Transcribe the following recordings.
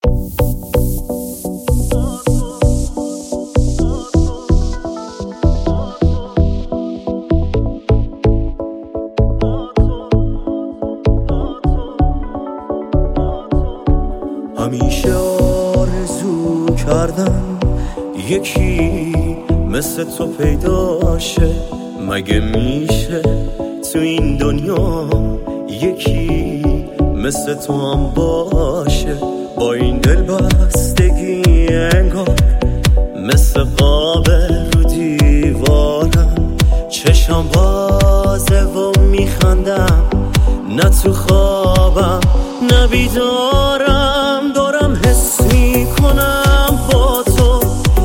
همیشه آرزو کردم یکی مثل تو پیدا شه، مگه میشه تو این دنیا یکی مثل تو هم باشه؟ با این دل بستگی انگار مثل قابل رو دیوارم، چشم بازه و میخندم، نه تو خوابم نه بیدارم، دارم حس میکنم با تو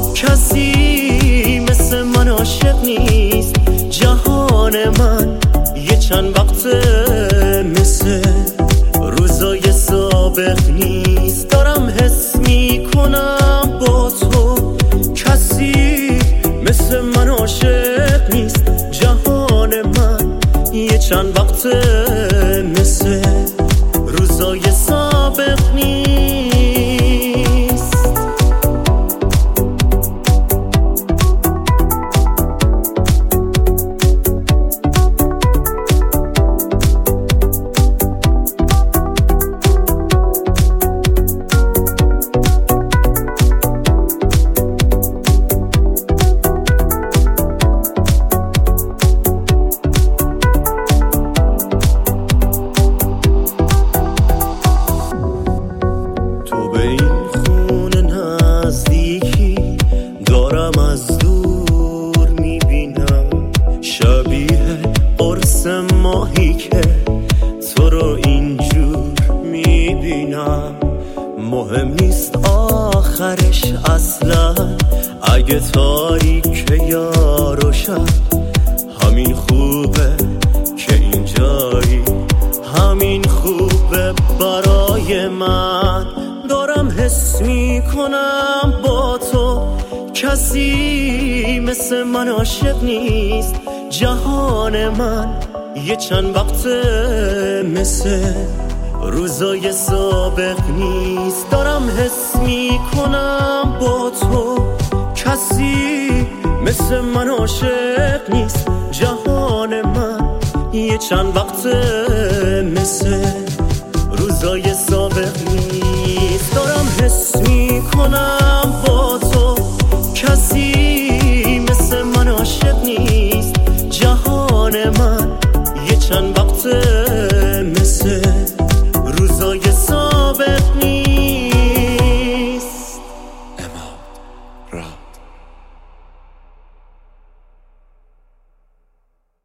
کسی مثل من عاشق نیست. جهان من یه چند وقته مثل روزای سابق نیست. دارم حس میکنم با تو کسی مثل من عاشق نیست. جهان من یه چند وقته مثل روزای سابق نیست. ماهی که تو رو اینجور میبینم، مهم نیست آخرش اصلا، اگه تاریکه یا روشن، همین خوبه که اینجایی، همین خوبه برای من. دارم حس میکنم با تو کسی مثل من عاشق نیست. جهان من یه چند وقته مثل روزای سابق نیست. دارم حس میکنم با تو کسی مثل من عاشق نیست. جهان من یه چند وقته مثل روزای سابق نیست. دارم حس میکنم